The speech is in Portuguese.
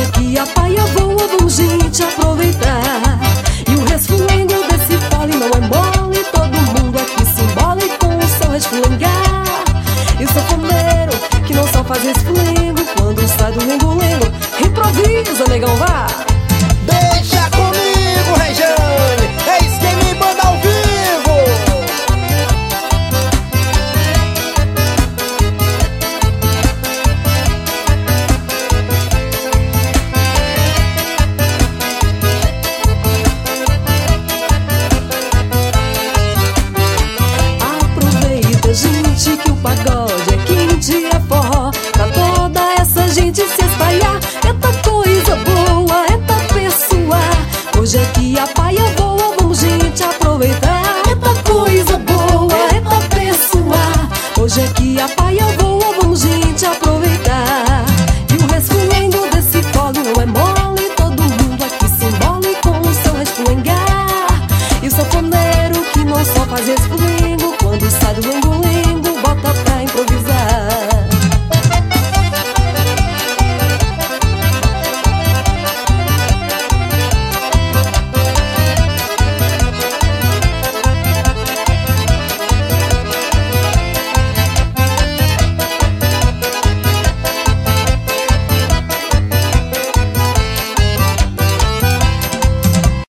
que a paia voa, vamos gente aproveitar. E o resfulengo desse fole não é mole, todo mundo aqui se embola e com o som resfulengar. E sanfoneiro que não só faz esse flengo, quando sai do lengo-lengo, improvisa, negão, vá.